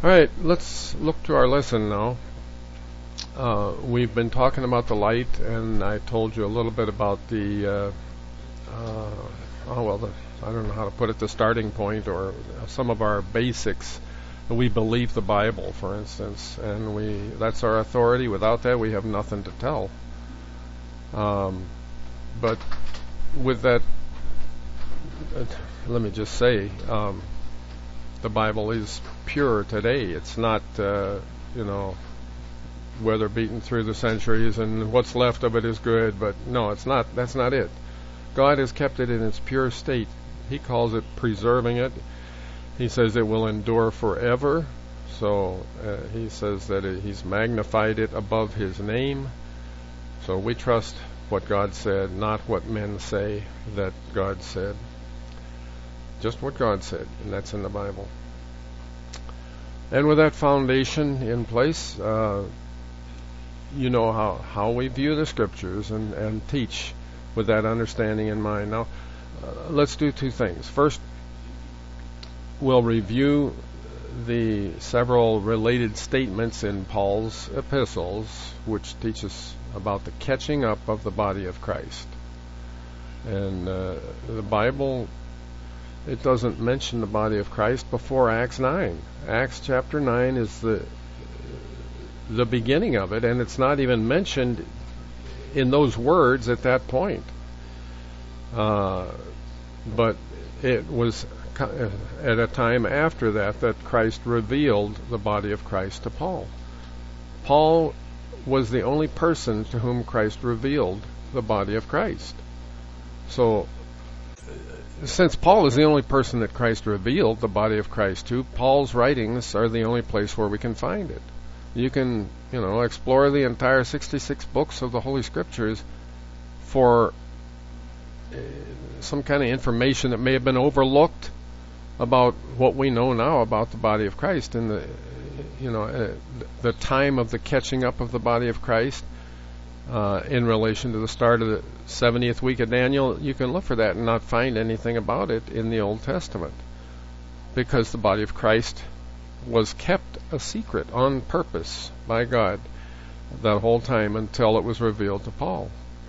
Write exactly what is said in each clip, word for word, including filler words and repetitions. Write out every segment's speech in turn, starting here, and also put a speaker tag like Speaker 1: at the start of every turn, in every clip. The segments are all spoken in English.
Speaker 1: All right, let's look to our lesson now. Uh, we've been talking about the light, and I told you a little bit about the, uh, uh, oh well, the, I don't know how to put it, the starting point or some of our basics. We believe the Bible, for instance, and we that's our authority. Without that, we have nothing to tell. Um, but with that, uh, let me just say, um, the Bible is pure today. It's not, uh, you know, weather beaten through the centuries and what's left of it is good, but no, it's not. That's not it. God has kept it in its pure state. He calls it preserving it. He says it will endure forever. So uh, he says that it, he's magnified it above his name. So we trust what God said, not what men say that God said. Just what God said, and that's in the Bible. And with that foundation in place, uh, you know how, how we view the Scriptures and, and teach with that understanding in mind. Now, uh, let's do two things. First, we'll review the several related statements in Paul's epistles, which teach us about the catching up of the body of Christ. And uh, the Bible, it doesn't mention the body of Christ before Acts nine. Acts chapter nine is the the beginning of it, and it's not even mentioned in those words at that point. Uh, but it was at a time after that that Christ revealed the body of Christ to Paul. Paul was the only person to whom Christ revealed the body of Christ. So, since Paul is the only person that Christ revealed the body of Christ to, Paul's writings are the only place where we can find it. You can, you know, explore the entire sixty-six books of the Holy Scriptures for uh, some kind of information that may have been overlooked about what we know now about the body of Christ and the, you know, uh, the time of the catching up of the body of Christ uh, in relation to the start of the seventieth week of Daniel. You can look for that and not find anything about it in the Old Testament, because the body of Christ was kept a secret on purpose by God that whole time until it was revealed to Paul.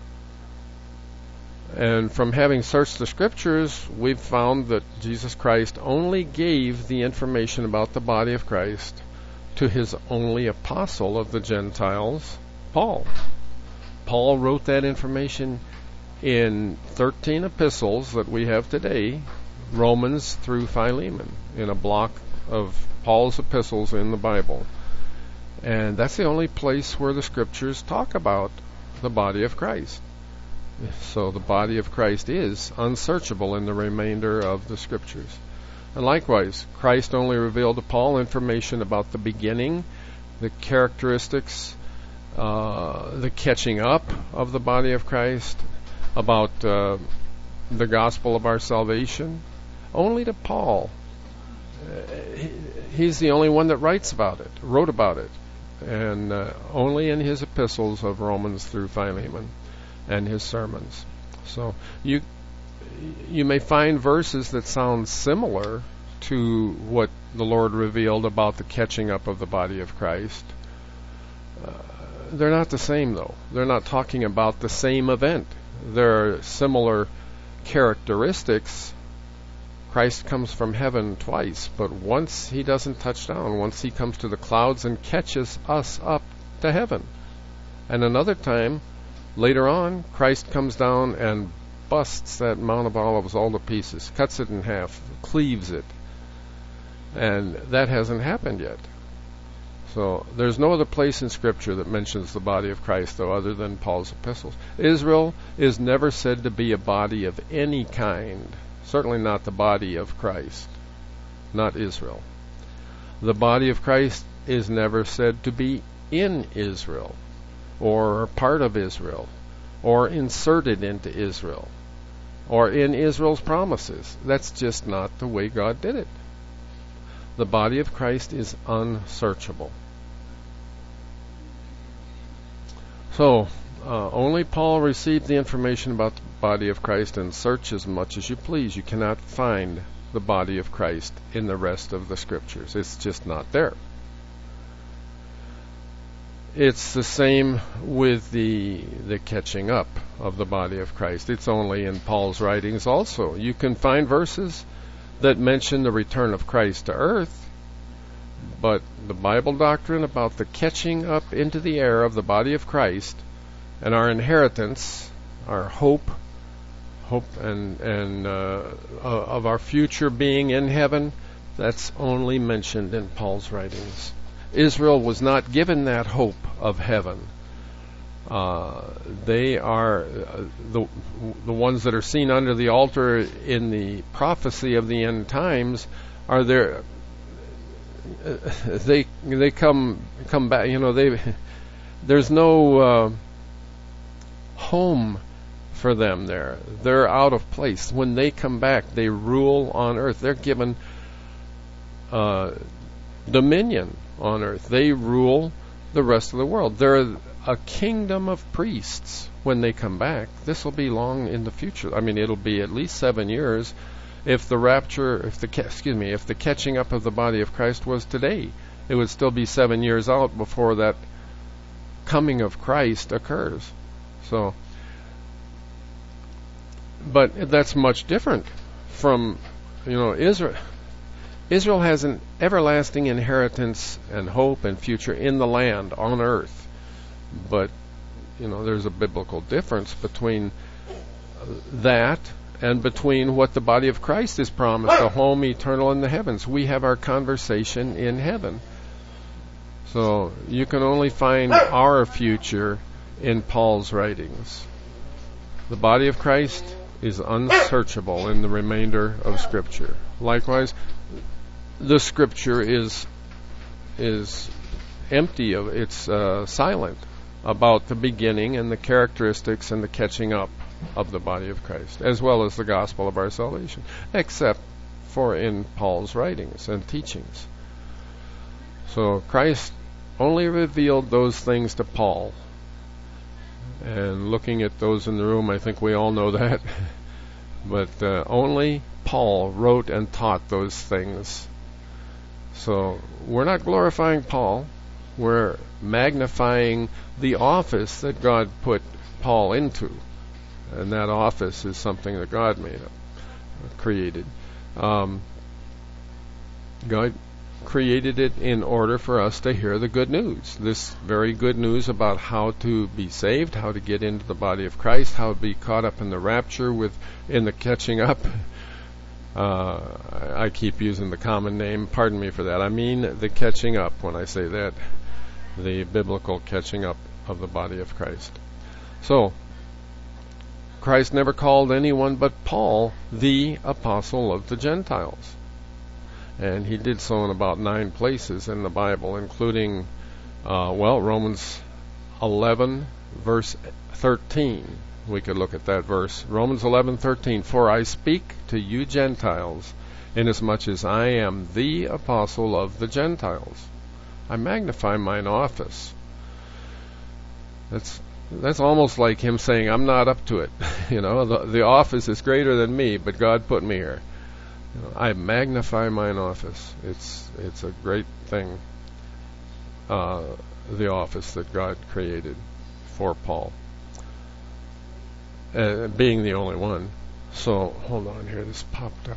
Speaker 1: And from having searched the Scriptures, we've found that Jesus Christ only gave the information about the body of Christ to his only apostle of the Gentiles, Paul. Paul wrote that information in thirteen epistles that we have today, Romans through Philemon, in a block of Paul's epistles in the Bible. And that's the only place where the Scriptures talk about the body of Christ. So the body of Christ is unsearchable in the remainder of the Scriptures. And likewise, Christ only revealed to Paul information about the beginning, the characteristics, uh, the catching up of the body of Christ, about uh, the gospel of our salvation, only to Paul. Uh, he, he's the only one that writes about it, wrote about it, and uh, only in his epistles of Romans through Philemon and his sermons. So you you may find verses that sound similar to what the Lord revealed about the catching up of the body of Christ. Uh, they're not the same, though. They're not talking about the same event. There are similar characteristics. Christ comes from heaven twice, but once he doesn't touch down. Once he comes to the clouds and catches us up to heaven. And another time, later on, Christ comes down and busts that Mount of Olives all to pieces, cuts it in half, cleaves it. And that hasn't happened yet. So there's no other place in Scripture that mentions the body of Christ, though, other than Paul's epistles. Israel is never said to be a body of any kind. Certainly not the body of Christ. Not Israel. The body of Christ is never said to be in Israel, or part of Israel, or inserted into Israel, or in Israel's promises. That's just not the way God did it. The body of Christ is unsearchable. So, uh, only Paul received the information about the body of Christ, and search as much as you please. You cannot find the body of Christ in the rest of the scriptures. It's just not there. It's the same with the the catching up of the body of Christ. It's only in Paul's writings also. You can find verses that mention the return of Christ to earth, but the Bible doctrine about the catching up into the air of the body of Christ and our inheritance, our hope, hope and and uh, of our future being in heaven, that's only mentioned in Paul's writings. Israel was not given that hope of heaven. Uh, they are uh, the the ones that are seen under the altar in the prophecy of the end times are there. Uh, they they come come back. You know, they there's no uh, home for them there. They're out of place. When they come back, they rule on earth. They're given uh, dominion on earth. They rule the rest of the world. They're a kingdom of priests when they come back. This will be long in the future. I mean, it'll be at least seven years. If the rapture, if the excuse me, if the catching up of the body of Christ was today, it would still be seven years out before that coming of Christ occurs. So, but that's much different from, you know, Israel. Israel has an everlasting inheritance and hope and future in the land on earth. But, you know, there's a biblical difference between that and between what the body of Christ is promised, a home eternal in the heavens. We have our conversation in heaven. So you can only find our future in Paul's writings. The body of Christ is unsearchable in the remainder of Scripture. Likewise, the Scripture is is empty of it's uh, silent about the beginning and the characteristics and the catching up of the body of Christ, as well as the gospel of our salvation, except for in Paul's writings and teachings. So Christ only revealed those things to Paul. And looking at those in the room, I think we all know that. But uh, only Paul wrote and taught those things. So we're not glorifying Paul. We're magnifying the office that God put Paul into. And that office is something that God made up, created. Um, God created it in order for us to hear the good news. This very good news about how to be saved, how to get into the body of Christ, how to be caught up in the rapture with in the catching up. Uh, I keep using the common name. Pardon me for that. I mean the catching up when I say that. The biblical catching up of the body of Christ. So, Christ never called anyone but Paul the apostle of the Gentiles. And he did so in about nine places in the Bible, including, uh, well, Romans eleven, verse thirteen. We could look at that verse. Romans eleven thirteen. For I speak to you Gentiles, inasmuch as I am the apostle of the Gentiles. I magnify mine office. That's that's almost like him saying, I'm not up to it. You know, the, the office is greater than me, but God put me here. You know, I magnify mine office. It's it's a great thing. Uh, the office that God created for Paul, uh, being the only one. So hold on here. This popped up.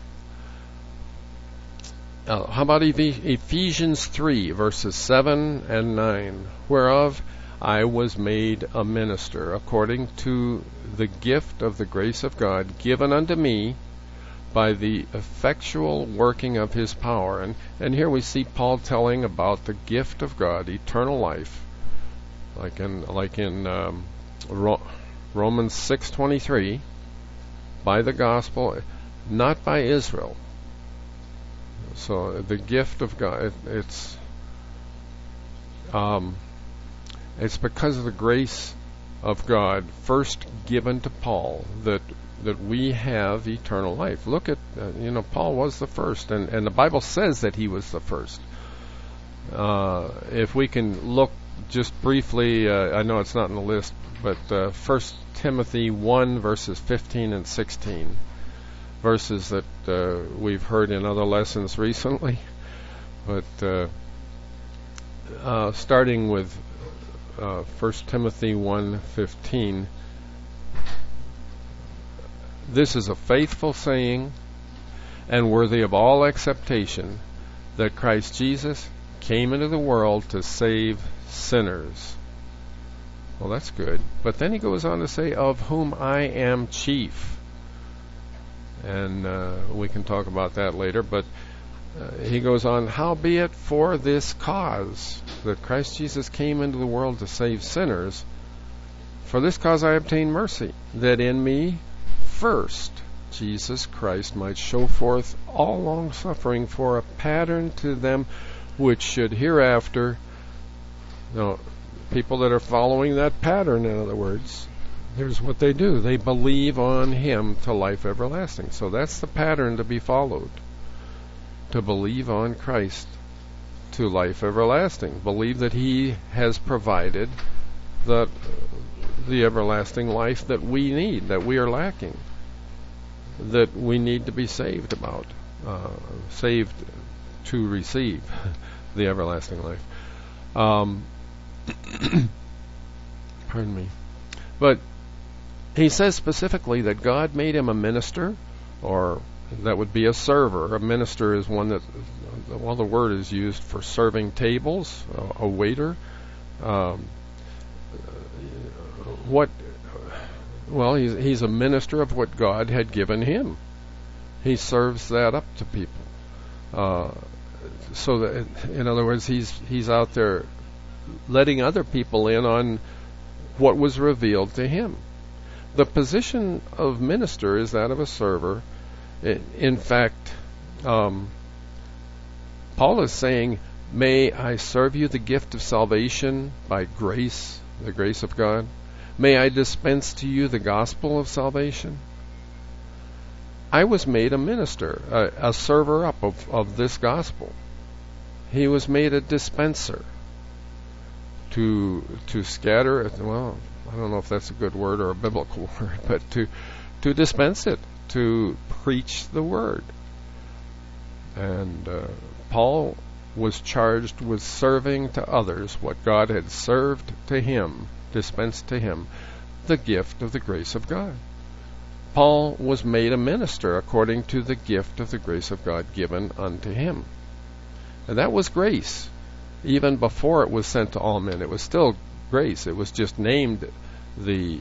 Speaker 1: Uh, how about Ephesians three, verses seven and nine? Whereof I was made a minister, according to the gift of the grace of God, given unto me by the effectual working of his power. And, and here we see Paul telling about the gift of God, eternal life, like in like in um, Ro- Romans six twenty-three, by the gospel, not by Israel. So the gift of God, it, it's um, it's because of the grace of God first given to Paul that that we have eternal life. Look at, uh, you know, Paul was the first, and, and the Bible says that he was the first. Uh, if we can look just briefly, uh, I know it's not in the list, but uh, First Timothy one, verses fifteen and sixteen. verses that uh, we've heard in other lessons recently, but uh, uh, starting with uh, First Timothy one fifteen, this is a faithful saying and worthy of all acceptation, that Christ Jesus came into the world to save sinners. Well, that's good. But then he goes on to say, of whom I am chief. And uh, we can talk about that later. But uh, he goes on, howbeit for this cause, that Christ Jesus came into the world to save sinners, for this cause I obtained mercy, that in me first Jesus Christ might show forth all long suffering for a pattern to them which should hereafter, no, people that are following that pattern, in other words, here's what they do. They believe on him to life everlasting. So that's the pattern to be followed. To believe on Christ to life everlasting. Believe that he has provided the, the everlasting life that we need, that we are lacking, that we need to be saved about, uh, saved to receive the everlasting life. Um, pardon me. But he says specifically that God made him a minister, or that would be a server. A minister is one that, well, the word is used for serving tables, a, a waiter. Um, what Well, he's, he's a minister of what God had given him. He serves that up to people. Uh, so that, in other words, he's he's out there letting other people in on what was revealed to him. The position of minister is that of a server. In, in fact, um, Paul is saying, may I serve you the gift of salvation by grace, the grace of God. May I dispense to you the gospel of salvation? I was made a minister, a, a server up of, of this gospel. He was made a dispenser to to scatter, well, I don't know if that's a good word or a biblical word, but to to dispense it, to preach the word. And uh, Paul was charged with serving to others what God had served to him, dispensed to him, the gift of the grace of God. Paul was made a minister according to the gift of the grace of God given unto him. And that was grace. Even before it was sent to all men, it was still grace. It was just named the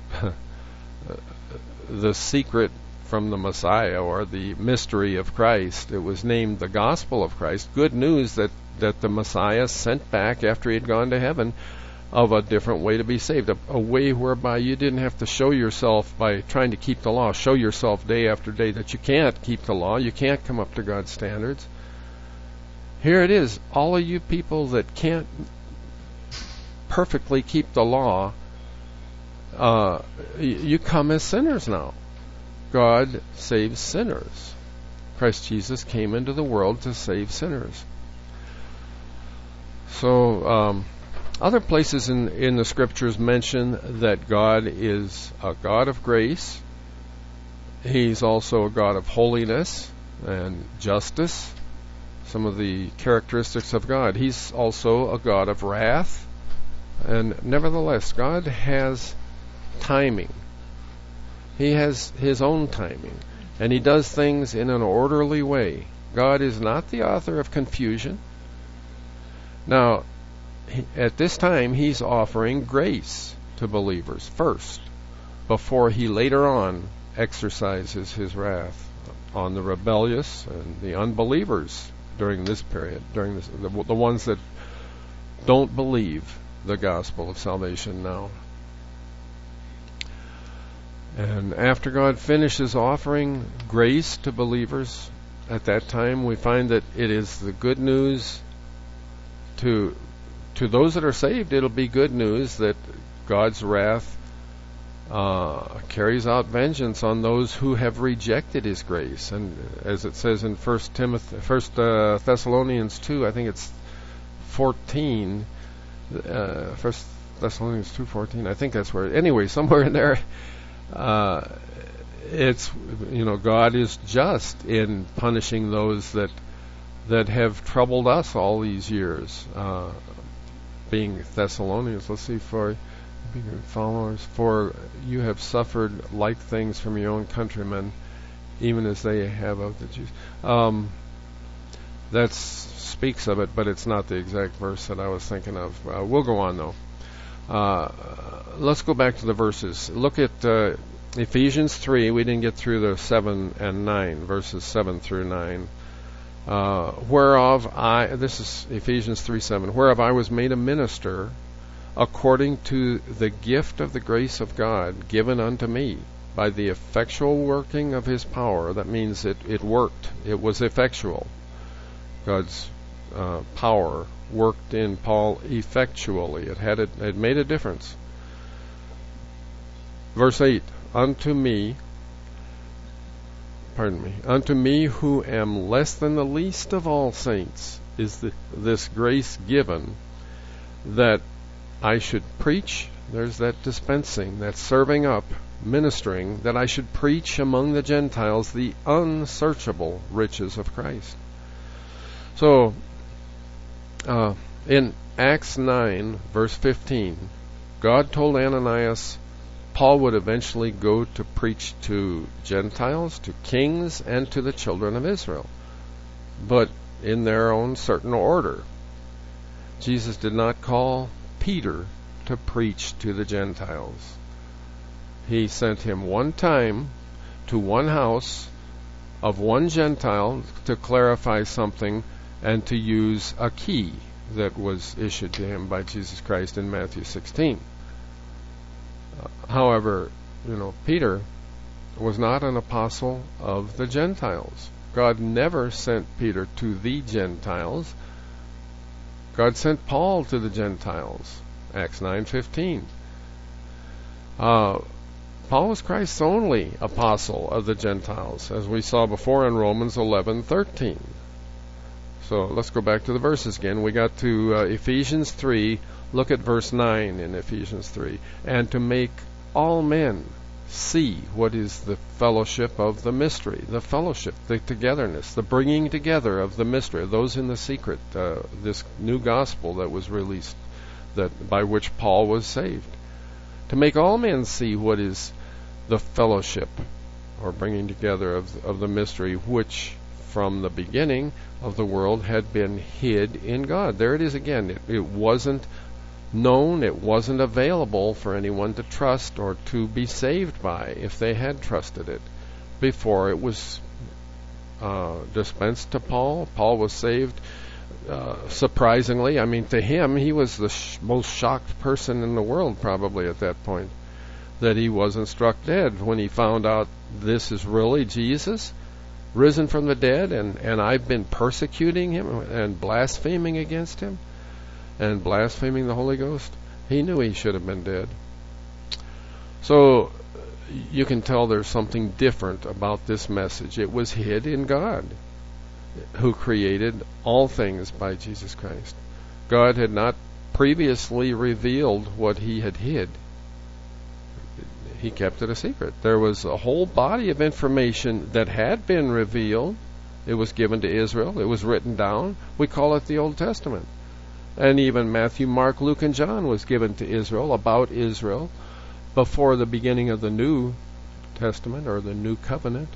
Speaker 1: the secret from the Messiah, or the mystery of Christ. It was named the gospel of Christ, good news that, that the Messiah sent back after he had gone to heaven, of a different way to be saved, a, a way whereby you didn't have to show yourself by trying to keep the law, show yourself day after day that you can't keep the law, you can't come up to God's standards. Here it is, all of you people that can't perfectly keep the law, uh, you come as sinners now. God saves sinners. Christ Jesus came into the world to save sinners. So, um, other places in, in the scriptures mention that God is a God of grace. He's also a God of holiness and justice. Some of the characteristics of God. He's also a God of wrath. And nevertheless, God has timing. He has his own timing. And he does things in an orderly way. God is not the author of confusion. Now, he, at this time, he's offering grace to believers first, before he later on exercises his wrath on the rebellious and the unbelievers during this period, during this, the, the ones that don't believe the gospel of salvation now. And after God finishes offering grace to believers at that time, we find that it is the good news to to those that are saved. It'll be good news that God's wrath uh, carries out vengeance on those who have rejected His grace. And as it says in First Timothy, First uh, Thessalonians two, I think it's fourteen. Uh, First Thessalonians two fourteen. I think that's where. Anyway, somewhere in there. Uh, it's, you know, God is just in punishing those that that have troubled us all these years. Uh, being Thessalonians, let's see, for being followers, for you have suffered like things from your own countrymen, even as they have of the Jews. Um, that speaks of it, but it's not the exact verse that I was thinking of. Uh, we'll go on, though. Uh, let's go back to the verses. Look at uh, Ephesians three. We didn't get through the seven and nine, verses seven through nine. Uh, whereof I, this is Ephesians three seven, whereof I was made a minister according to the gift of the grace of God given unto me by the effectual working of his power. That means it, it worked. It was effectual. God's uh, power worked in Paul effectually. It had it, it made a difference. Verse eight, unto me, pardon me, unto me who am less than the least of all saints is the, this grace given, that I should preach, there's that dispensing, that serving up, ministering, that I should preach among the Gentiles the unsearchable riches of Christ. So, uh, in Acts nine, verse fifteen, God told Ananias Paul would eventually go to preach to Gentiles, to kings, and to the children of Israel, but in their own certain order. Jesus did not call Peter to preach to the Gentiles. He sent him one time to one house of one Gentile to clarify something and to use a key that was issued to him by Jesus Christ in Matthew sixteen. Uh, however, you know, Peter was not an apostle of the Gentiles. God never sent Peter to the Gentiles. God sent Paul to the Gentiles. Acts nine fifteen. Uh, Paul was Christ's only apostle of the Gentiles, as we saw before in Romans eleven thirteen. So let's go back to the verses again. We got to uh, Ephesians three. Look at verse nine in Ephesians three. And to make all men see what is the fellowship of the mystery, the fellowship, the togetherness, the bringing together of the mystery, those in the secret, uh, this new gospel that was released, that by which Paul was saved. To make all men see what is the fellowship, or bringing together of, of the mystery, which from the beginning of the world had been hid in God. There it is again. It, it wasn't known, it wasn't available for anyone to trust or to be saved by if they had trusted it before it was uh, dispensed to Paul. Paul was saved uh, surprisingly. I mean, to him, he was the sh- most shocked person in the world probably at that point, that he wasn't struck dead when he found out this is really Jesus risen from the dead, and, and I've been persecuting him and blaspheming against him and blaspheming the Holy Ghost. He knew he should have been dead. So you can tell there's something different about this message. It was hid in God, who created all things by Jesus Christ. God had not previously revealed what he had hid. He kept it a secret. There was a whole body of information that had been revealed. It was given to Israel. It was written down. We call it the Old Testament. And even Matthew, Mark, Luke, and John was given to Israel, about Israel, before the beginning of the New Testament, or the New Covenant.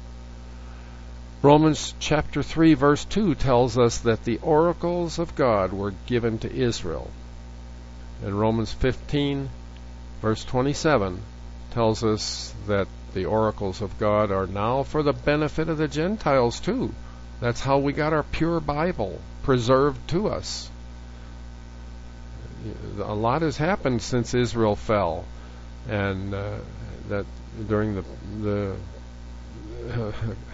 Speaker 1: Romans chapter three, verse two tells us that the oracles of God were given to Israel. And Romans fifteen, verse twenty-seven, tells us that the oracles of God are now for the benefit of the Gentiles too. That's how we got our pure Bible preserved to us. A lot has happened since Israel fell, and uh, that during the the uh,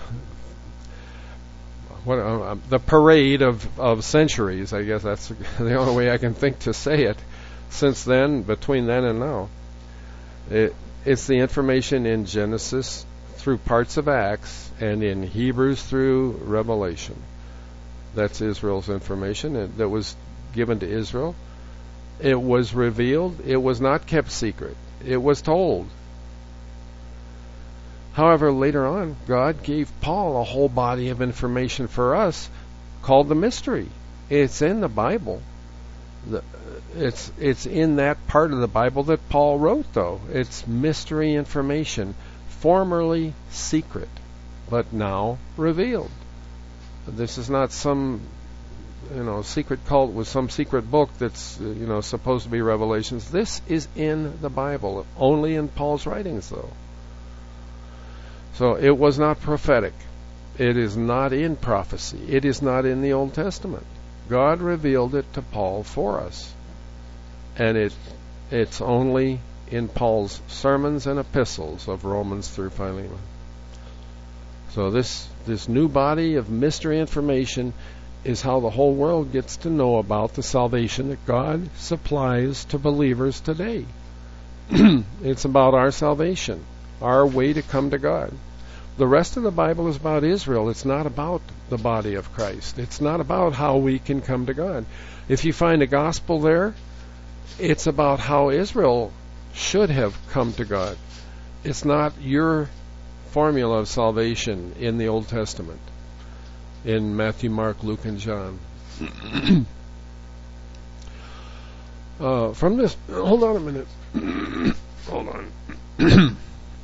Speaker 1: what uh, the parade of of centuries. I guess that's the only way I can think to say it. Since then, between then and now, it, it's the information in Genesis through parts of Acts, and in Hebrews through Revelation. That's Israel's information that was given to Israel. It was revealed. It was not kept secret. It was told. However, later on, God gave Paul a whole body of information for us called the mystery. It's in the Bible. The, it's it's in that part of the Bible that Paul wrote, though. It's mystery information, formerly secret, but now revealed. This is not some, you know, secret cult with some secret book that's, uh, you know, supposed to be revelations. This is in the Bible, only in Paul's writings, though. So it was not prophetic. It is not in prophecy. It is not in the Old Testament. God revealed it to Paul for us. And it it's only in Paul's sermons and epistles of Romans through Philemon. So this this new body of mystery information is how the whole world gets to know about the salvation that God supplies to believers today. It's about our salvation, our way to come to God. The rest of the Bible is about Israel. It's not about the body of Christ. It's not about how we can come to God. If you find a gospel there, it's about how Israel should have come to God. It's not your formula of salvation in the Old Testament, in Matthew, Mark, Luke, and John. uh, from this, hold on a minute. Hold on.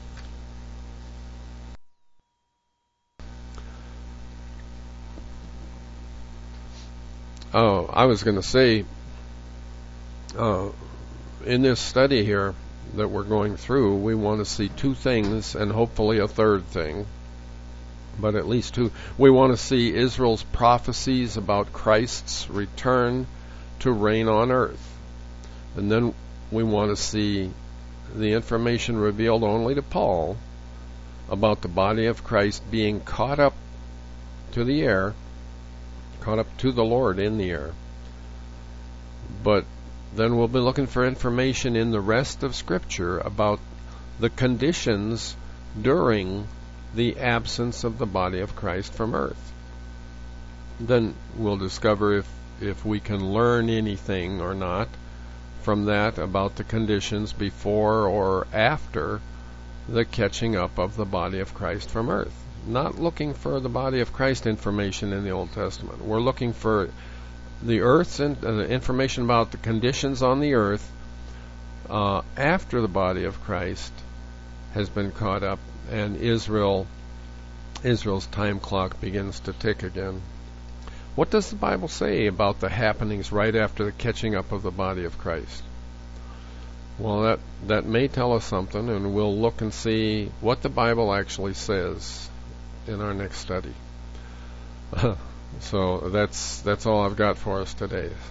Speaker 1: Oh, I was going to say, uh, in this study here that we're going through, we want to see two things and hopefully a third thing, but at least two. We want to see Israel's prophecies about Christ's return to reign on earth. And then we want to see the information revealed only to Paul about the body of Christ being caught up to the air, caught up to the Lord in the air. But then we'll be looking for information in the rest of Scripture about the conditions during the absence of the body of Christ from earth. Then we'll discover if, if we can learn anything or not from that about the conditions before or after the catching up of the body of Christ from earth. Not looking for the body of Christ information in the Old Testament. We're looking for the earth's in, uh, information about the conditions on the earth uh, after the body of Christ has been caught up and Israel, Israel's time clock begins to tick again. What does the Bible say about the happenings right after the catching up of the body of Christ? Well, that that may tell us something, and we'll look and see what the Bible actually says in our next study. So that's that's all I've got for us today.